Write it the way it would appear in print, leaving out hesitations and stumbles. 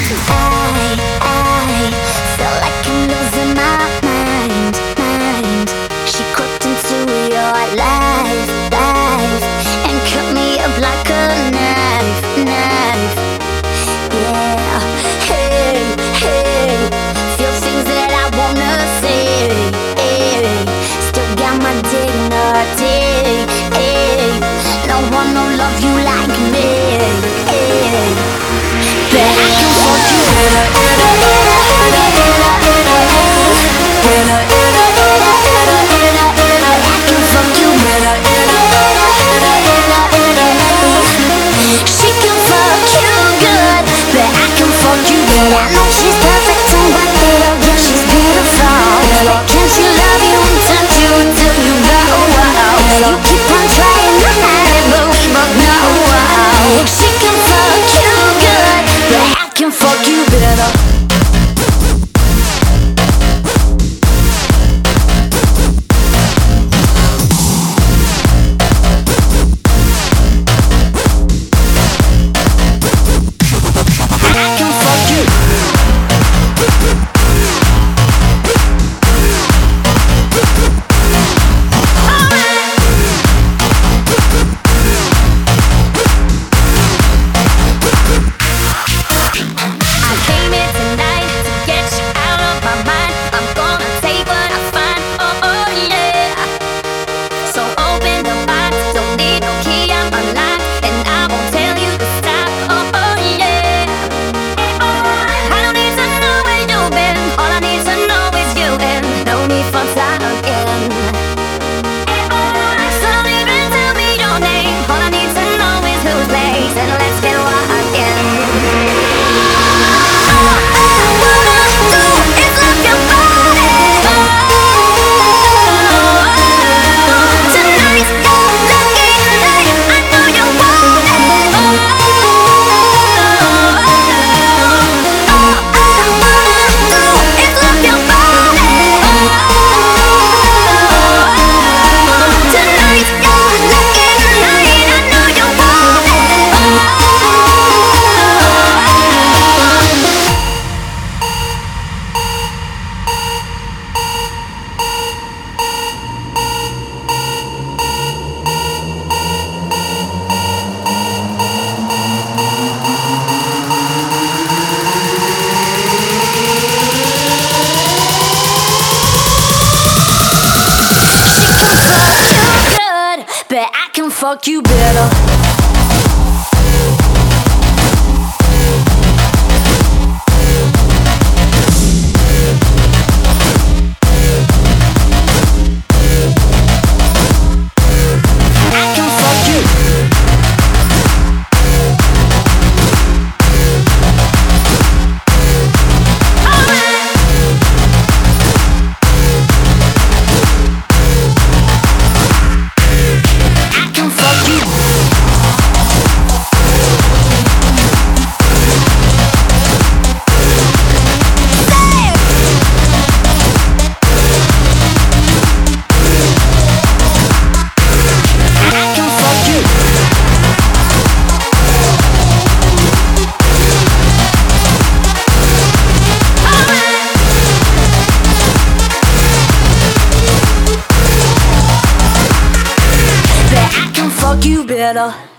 I felt like I'm losing my mind. She crept into your life, and cut me up like a knife. Yeah, hey, feel things that I wanna say. Still got my dignity. No one will love you like me. But I can fuck you She can fuck you good, but I can fuck you good. I know she's perfect and but yeah, she's beautiful. Can she love you and touch you until you go wow? You keep on trying to hide it, but we both know wow. She can fuck you good, but I can fuck you better. But I can fuck you better. Fuck you better.